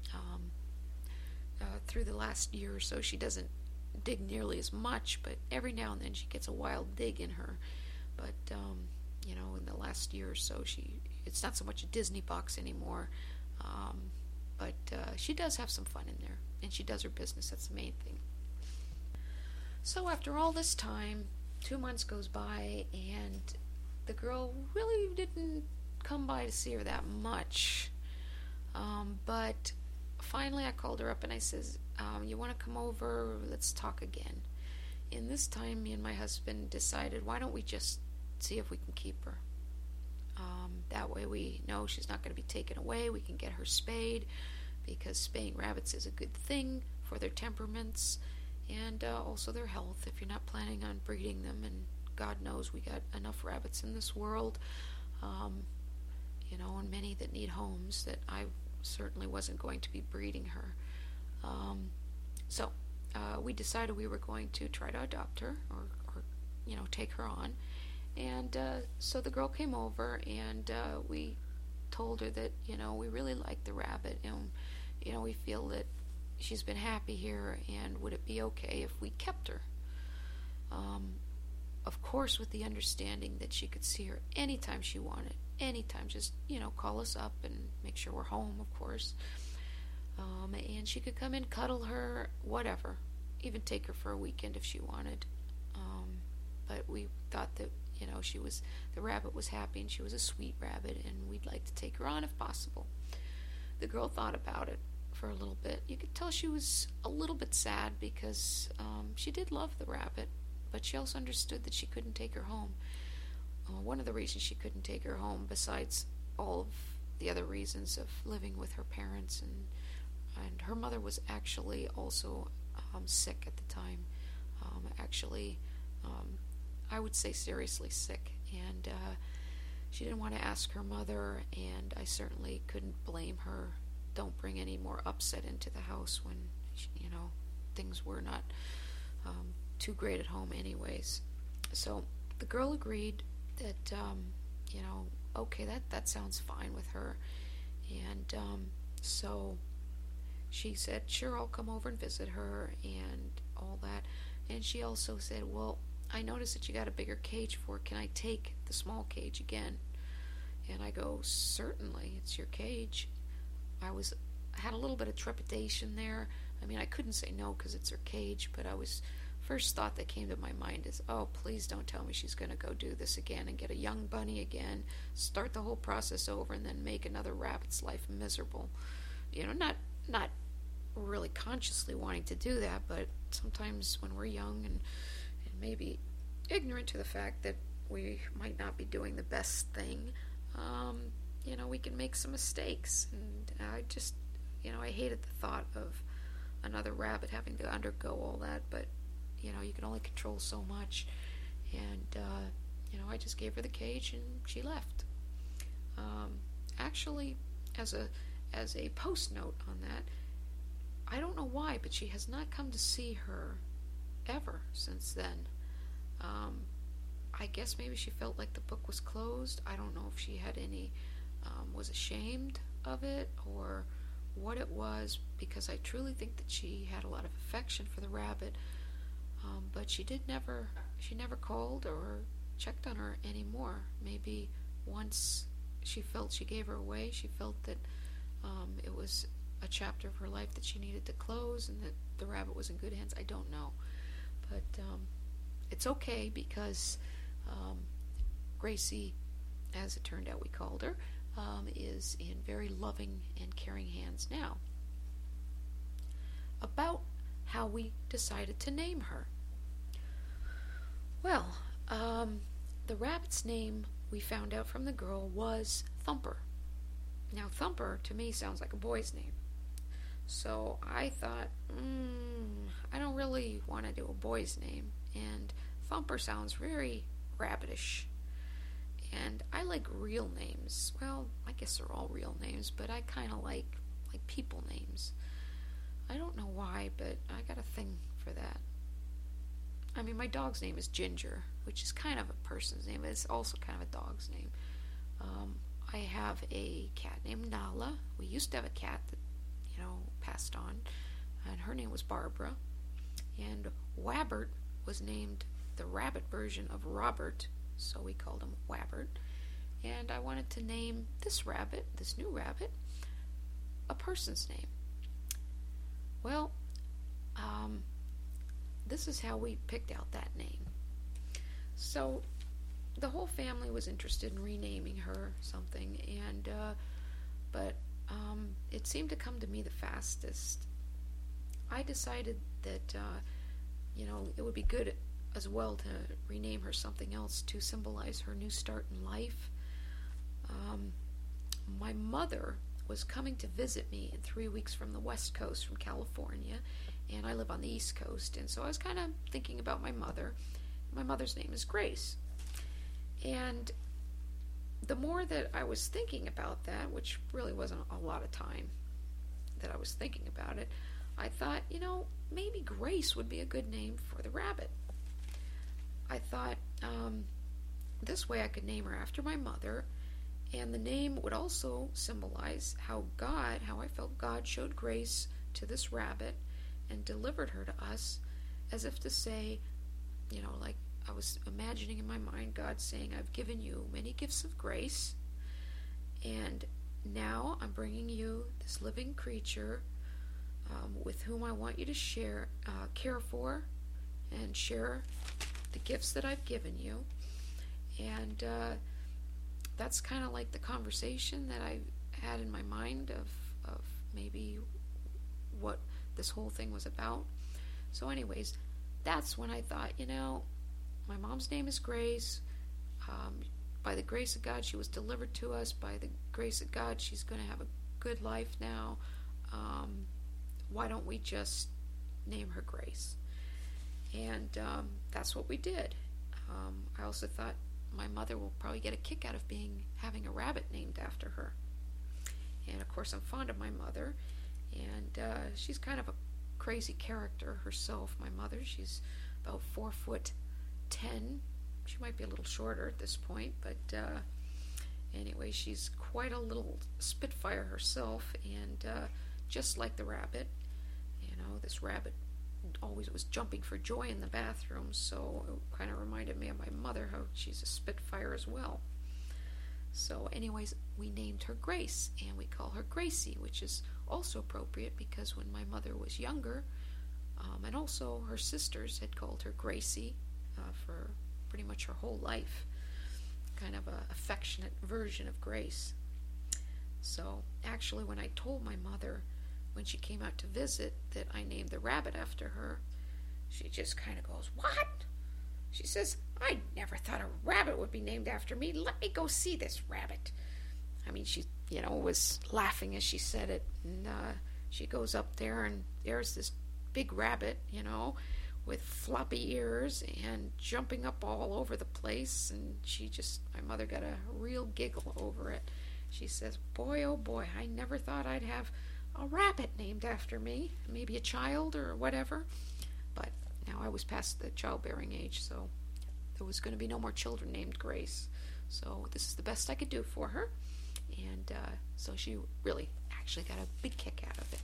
Through the last year or so, she doesn't dig nearly as much, but every now and then she gets a wild dig in her. But, in the last year or so, it's not so much a Disney box anymore, but she does have some fun in there, and she does her business. That's the main thing. So after all this time, 2 months goes by, and the girl really didn't come by to see her that much. But finally I called her up and I says, you want to come over? Let's talk again. And this time me and my husband decided, why don't we just see if we can keep her? That way we know she's not going to be taken away. We can get her spayed, because spaying rabbits is a good thing for their temperaments and also their health if you're not planning on breeding them. And God knows we got enough rabbits in this world, and many that need homes, that I certainly wasn't going to be breeding her. So we decided we were going to try to adopt her or take her on. And so the girl came over, and we told her that, we really like the rabbit, and, we feel that she's been happy here, and would it be okay if we kept her? Of course, with the understanding that she could see her anytime she wanted. Anytime, just, call us up and make sure we're home, of course. And she could come in, cuddle her, whatever. Even take her for a weekend if she wanted. But we thought that, the rabbit was happy, and she was a sweet rabbit, and we'd like to take her on if possible. The girl thought about it for a little bit. You could tell she was a little bit sad, because she did love the rabbit, but she also understood that she couldn't take her home. One of the reasons she couldn't take her home, besides all of the other reasons of living with her parents, and her mother was actually also sick at the time. I would say seriously sick, and she didn't want to ask her mother, and I certainly couldn't blame her. Don't bring any more upset into the house when things were not too great at home anyways. So the girl agreed that okay, that sounds fine with her. And so she said, sure, I'll come over and visit her and all that. And she also said, well, I noticed that you got a bigger cage for her. Can I take the small cage again? And I go, certainly, it's your cage. I had a little bit of trepidation there. I mean, I couldn't say no because it's her cage, but first thought that came to my mind is, oh, please don't tell me she's going to go do this again and get a young bunny again, start the whole process over, and then make another rabbit's life miserable. Not really consciously wanting to do that, but sometimes when we're young and maybe ignorant to the fact that we might not be doing the best thing, we can make some mistakes. And I just, I hated the thought of another rabbit having to undergo all that, but you can only control so much. And I just gave her the cage and she left. Actually, as a post note on that, I don't know why, but she has not come to see her ever since then. I guess maybe she felt like the book was closed. I don't know if she had was ashamed of it or what it was, because I truly think that she had a lot of affection for the rabbit. But she never called or checked on her anymore. Maybe once she felt she gave her away, she felt that it was a chapter of her life that she needed to close and that the rabbit was in good hands. I don't know. But it's okay, because Gracie, as it turned out we called her, is in very loving and caring hands now. About how we decided to name her. Well, the rabbit's name, we found out from the girl, was Thumper. Now, Thumper, to me, sounds like a boy's name. So I thought, I don't really want to do a boy's name. And Thumper sounds very rabbitish. And I like real names. Well, I guess they're all real names, but I kind of like people names. I don't know why, but I got a thing for that. I mean, my dog's name is Ginger, which is kind of a person's name, but it's also kind of a dog's name. I have a cat named Nala. We used to have a cat that, passed on, and her name was Barbara. And Wabbert was named the rabbit version of Robert, so we called him Wabbert. And I wanted to name this new rabbit, a person's name. Well, this is how we picked out that name. So the whole family was interested in renaming her something, and but it seemed to come to me the fastest. I decided that it would be good as well to rename her something else to symbolize her new start in life. My mother was coming to visit me in 3 weeks from the West Coast, from California, and I live on the East Coast, and so I was kind of thinking about my mother. My mother's name is Grace. And the more that I was thinking about that, which really wasn't a lot of time that I was thinking about it, I thought, maybe Grace would be a good name for the rabbit. I thought this way I could name her after my mother, and the name would also symbolize how I felt God showed grace to this rabbit and delivered her to us, as if to say, like I was imagining in my mind God saying, I've given you many gifts of grace, and now I'm bringing you this living creature with whom I want you to care for, and share the gifts that I've given you. And that's kind of like the conversation that I had in my mind of maybe what this whole thing was about. So anyways, that's when I thought, my mom's name is Grace. By the grace of God, she was delivered to us. By the grace of God, she's going to have a good life now. Why don't we just name her Grace? And that's what we did. I also thought my mother will probably get a kick out of having a rabbit named after her. And of course, I'm fond of my mother, and she's kind of a crazy character herself. My mother, she's about 4'10". She might be a little shorter at this point, but anyway, she's quite a little spitfire herself, and just like the rabbit, this rabbit always was jumping for joy in the bathroom, so it kind of reminded me of my mother, how she's a spitfire as well. So anyways, we named her Grace, and we call her Gracie, which is also appropriate because when my mother was younger, and also her sisters had called her Gracie for pretty much her whole life, kind of a affectionate version of Grace. So actually, when I told my mother when she came out to visit that I named the rabbit after her, she just kind of goes, "What?" She says, "I never thought a rabbit would be named after me. Let me go see this rabbit." I mean, she, was laughing as she said it, and she goes up there, and there's this big rabbit, with floppy ears and jumping up all over the place, and my mother got a real giggle over it. She says, "Boy, oh boy, I never thought I'd have a rabbit named after me, maybe a child or whatever." But now I was past the childbearing age, so there was going to be no more children named Grace. So this is the best I could do for her, and so she really actually got a big kick out of it.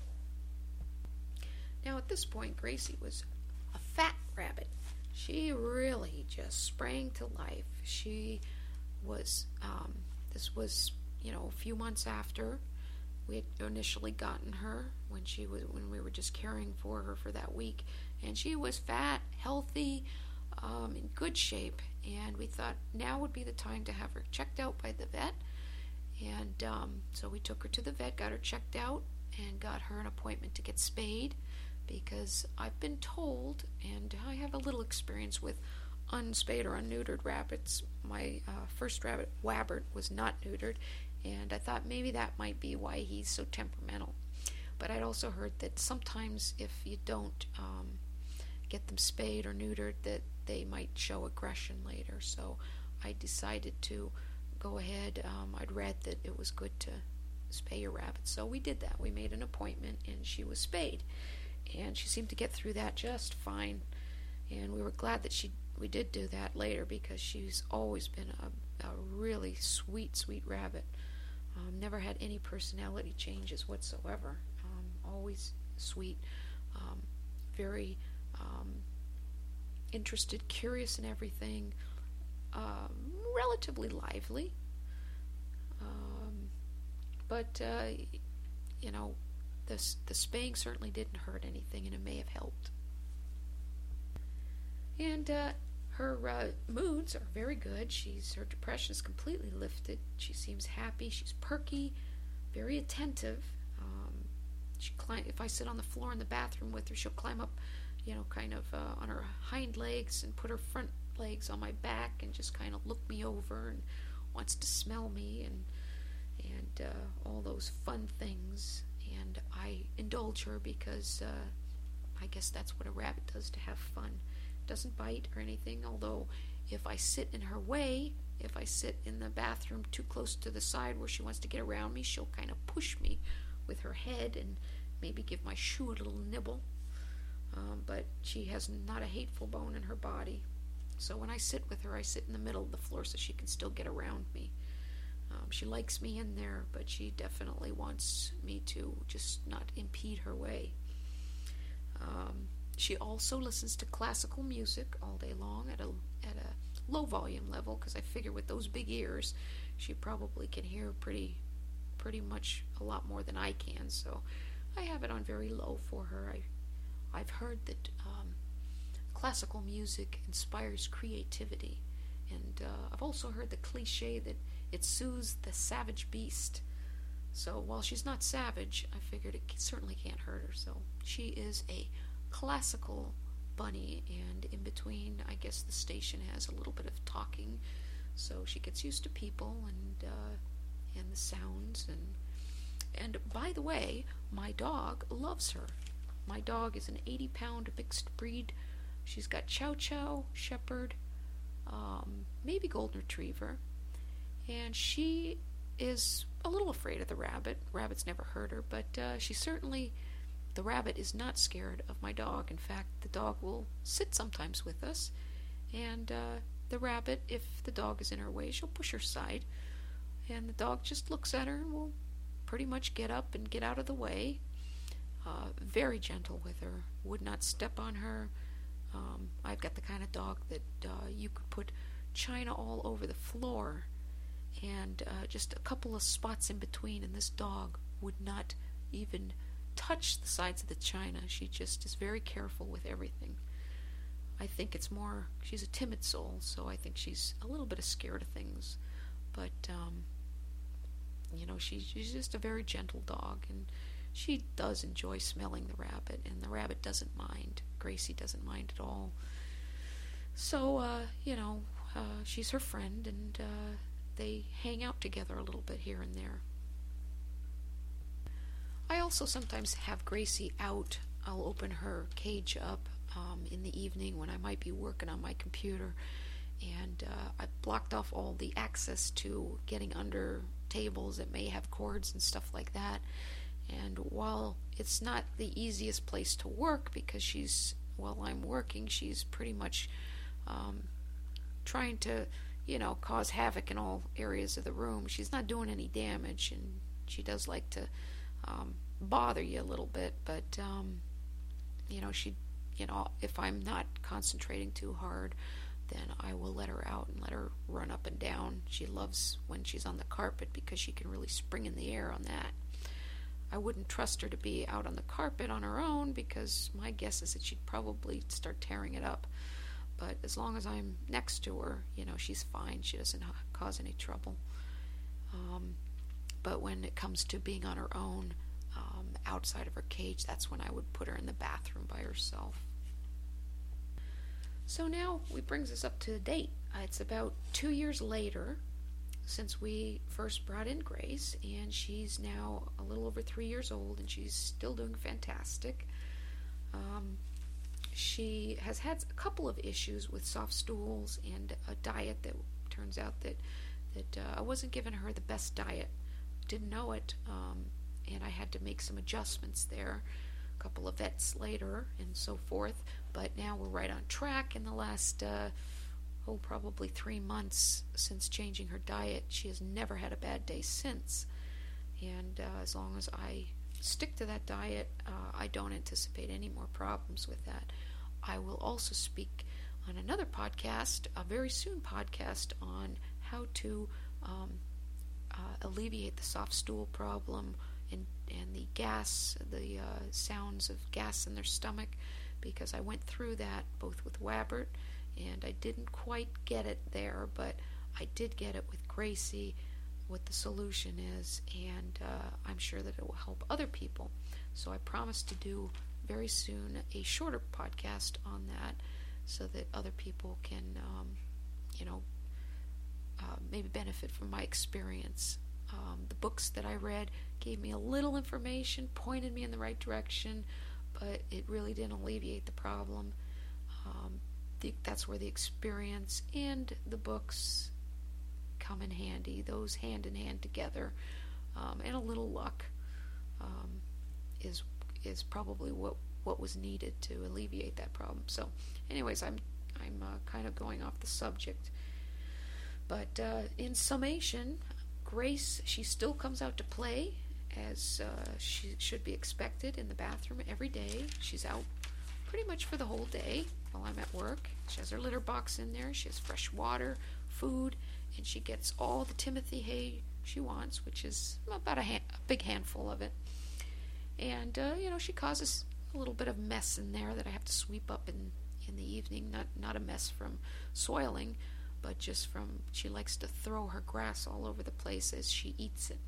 Now at this point, Gracie was a fat rabbit. She really just sprang to life. She was, this was, a few months after we had initially gotten her, when we were just caring for her for that week, and she was fat, healthy, in good shape, and we thought now would be the time to have her checked out by the vet. And so we took her to the vet, got her checked out, and got her an appointment to get spayed, because I've been told, and I have a little experience with unspayed or unneutered rabbits. My first rabbit, Wabbert, was not neutered, and I thought maybe that might be why he's so temperamental. But I'd also heard that sometimes if you don't get them spayed or neutered, that they might show aggression later. So I decided to go ahead. I'd read that it was good to spay your rabbits, so we did that. We made an appointment, and she was spayed, and she seemed to get through that just fine. And we were glad that we did do that later, because she's always been a really sweet rabbit. Never had any personality changes whatsoever. Always sweet, very interested, curious in everything, relatively lively. But you know, the spaying certainly didn't hurt anything, and it may have helped. And her moods are very good. Her depression is completely lifted. She seems happy. She's perky, very attentive. If I sit on the floor in the bathroom with her, she'll climb up, kind of on her hind legs and put her front legs on my back and just kind of look me over and wants to smell me and all those fun things. And I indulge her because I guess that's what a rabbit does, to have fun. Doesn't bite or anything, although if I sit in her way, if I sit in the bathroom too close to the side where she wants to get around me, she'll kind of push me with her head and maybe give my shoe a little nibble. But she has not a hateful bone in her body. So when I sit with her, I sit in the middle of the floor so she can still get around me. She likes me in there, but she definitely wants me to just not impede her way. She also listens to classical music all day long at a low volume level, because I figure with those big ears, she probably can hear pretty much a lot more than I can. So I have it on very low for her. I've heard that classical music inspires creativity, and I've also heard the cliche that it soothes the savage beast. So while she's not savage, I figured it certainly can't hurt her. So she is a classical bunny, and in between, I guess the station has a little bit of talking, so she gets used to people and the sounds. And by the way, my dog loves her. My dog is an 80-pound mixed breed. She's got Chow Chow, Shepherd, maybe Golden Retriever, and she is a little afraid of the rabbit. Rabbits never hurt her, but the rabbit is not scared of my dog. In fact, the dog will sit sometimes with us, and the rabbit, if the dog is in her way, she'll push her aside, and the dog just looks at her and will pretty much get up and get out of the way. Very gentle with her, would not step on her. I've got the kind of dog that you could put china all over the floor and just a couple of spots in between, and this dog would not even touch the sides of the china. She just is very careful with everything. I think she's a timid soul, so I think she's a little bit scared of things. But, she's just a very gentle dog, and she does enjoy smelling the rabbit, and the rabbit doesn't mind. Gracie doesn't mind at all. So, she's her friend, and they hang out together a little bit here and there. I also sometimes have Gracie out. I'll open her cage up in the evening when I might be working on my computer, and I've blocked off all the access to getting under tables that may have cords and stuff like that. And while it's not the easiest place to work, because while I'm working, she's pretty much trying to, cause havoc in all areas of the room. She's not doing any damage, and she does like to bother you a little bit, but if I'm not concentrating too hard, then I will let her out and let her run up and down. She loves when she's on the carpet because she can really spring in the air on that. I wouldn't trust her to be out on the carpet on her own, because my guess is that she'd probably start tearing it up. But as long as I'm next to her, she's fine. She doesn't cause any trouble. But when it comes to being on her own, outside of her cage, that's when I would put her in the bathroom by herself. So now it brings us up to the date. It's about 2 years later, since we first brought in Grace, and she's now a little over 3 years old, and she's still doing fantastic. She has had a couple of issues with soft stools and a diet that turns out that I wasn't giving her the best diet. Didn't know it, and I had to make some adjustments there. A couple of vets later and so forth, but now we're right on track. In the last probably 3 months since changing her diet, she has never had a bad day since. And as long as I stick to that diet, I don't anticipate any more problems with that. I will also speak on another podcast, a very soon podcast, on how to alleviate the soft stool problem and the gas, the sounds of gas in their stomach, because I went through that both with Wabbert, and I didn't quite get it there, but I did get it with Gracie, what the solution is, and I'm sure that it will help other people. So I promise to do very soon a shorter podcast on that, so that other people can, maybe benefit from my experience. The books that I read gave me a little information, pointed me in the right direction, but it really didn't alleviate the problem. That's where the experience and the books come in handy, those hand in hand together, and a little luck is probably what was needed to alleviate that problem. So anyways, I'm kind of going off the subject, but in summation, Grace, she still comes out to play as she should be expected in the bathroom every day. She's out pretty much for the whole day while I'm at work. She has her litter box in there. She has fresh water, food, and she gets all the Timothy hay she wants, which is about a big handful of it. And, she causes a little bit of mess in there that I have to sweep up in the evening. Not a mess from soiling, but just from, she likes to throw her grass all over the place as she eats it.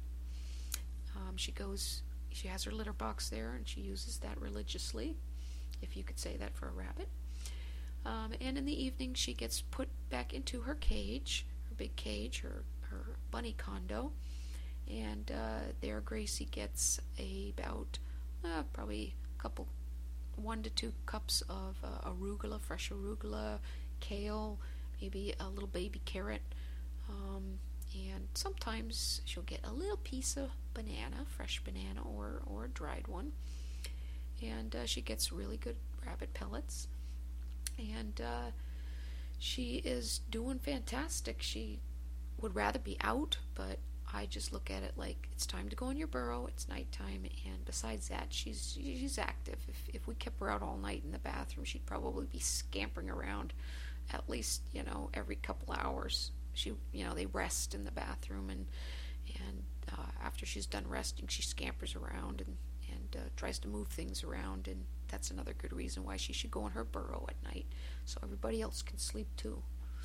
She has her litter box there, and she uses that religiously, if you could say that for a rabbit. And in the evening, she gets put back into her cage, her big cage, her bunny condo, and there Gracie gets about probably 1 to 2 cups of arugula, fresh arugula, kale, maybe a little baby carrot, and sometimes she'll get a little piece of banana, fresh banana, or a dried one. And she gets really good rabbit pellets, and she is doing fantastic. She would rather be out, but I just look at it like it's time to go in your burrow. It's nighttime, and besides that, she's active. If we kept her out all night in the bathroom, she'd probably be scampering around at least, every couple hours. They rest in the bathroom, and after she's done resting, she scampers around and tries to move things around, and that's another good reason why she should go in her burrow at night, so everybody else can sleep too.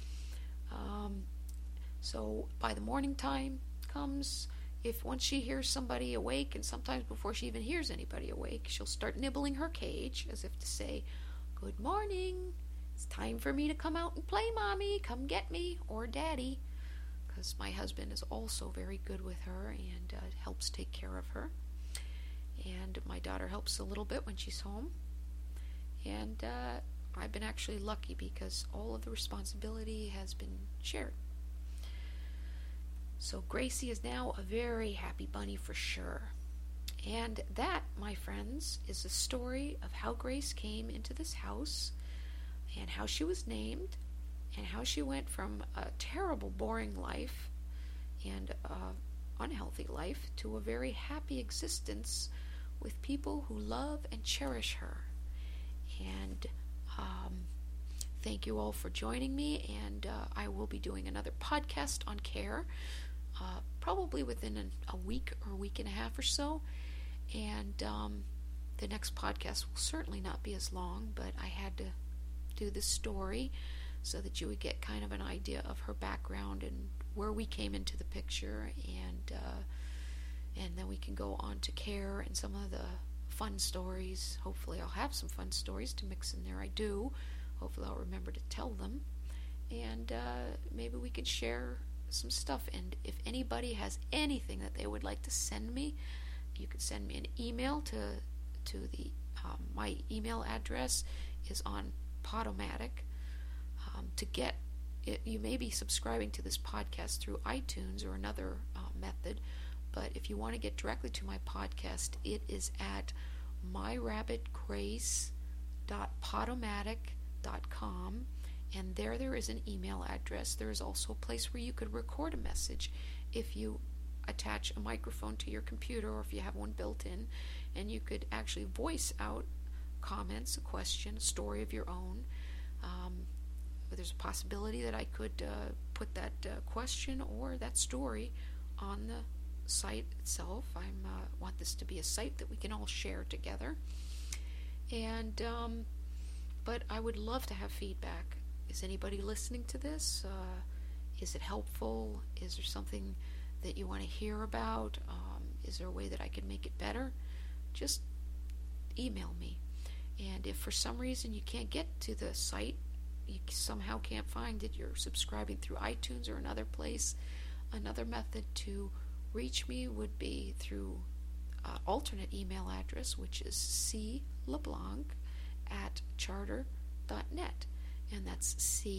So by the morning time comes, once she hears somebody awake, and sometimes before she even hears anybody awake, she'll start nibbling her cage as if to say, "Good morning. It's time for me to come out and play, Mommy. Come get me, or Daddy," because my husband is also very good with her and helps take care of her. And my daughter helps a little bit when she's home. And I've been actually lucky because all of the responsibility has been shared. So Gracie is now a very happy bunny for sure. And that, my friends, is the story of how Grace came into this house, and how she was named, and how she went from a terrible, boring life and unhealthy life to a very happy existence with people who love and cherish her. And thank you all for joining me, and I will be doing another podcast on care, probably within a week or a week and a half or so. And the next podcast will certainly not be as long, but I had to do this story so that you would get kind of an idea of her background and where we came into the picture, and then we can go on to care and some of the fun stories. Hopefully I'll have some fun stories to mix in there. I do. Hopefully I'll remember to tell them, and maybe we could share some stuff. And if anybody has anything that they would like to send me, you can send me an email to the my email address is on Podomatic. To get it, you may be subscribing to this podcast through iTunes or another method, but if you want to get directly to my podcast, it is at myrabbitgrace.podomatic.com, and there is an email address. There is also a place where you could record a message if you attach a microphone to your computer, or if you have one built in, and you could actually voice out comments, a question, a story of your own. There's a possibility that I could put that question or that story on the site itself. I want this to be a site that we can all share together. And but I would love to have feedback. Is anybody listening to this? Is it helpful? Is there something that you want to hear about? Is there a way that I can make it better? Just email me. And if for some reason you can't get to the site, you somehow can't find it, you're subscribing through iTunes or another place, another method to reach me would be through alternate email address, which is clablanc@charter.net, and that's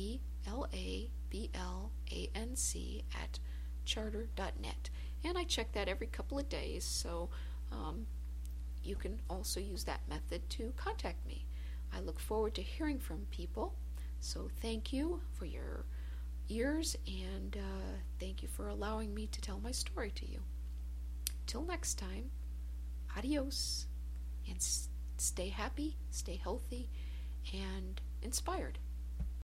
CLABLANC@charter.net. And I check that every couple of days, so you can also use that method to contact me. I look forward to hearing from people, so thank you for your ears, and thank you for allowing me to tell my story to you. Till next time, adios, and stay happy, stay healthy, and inspired.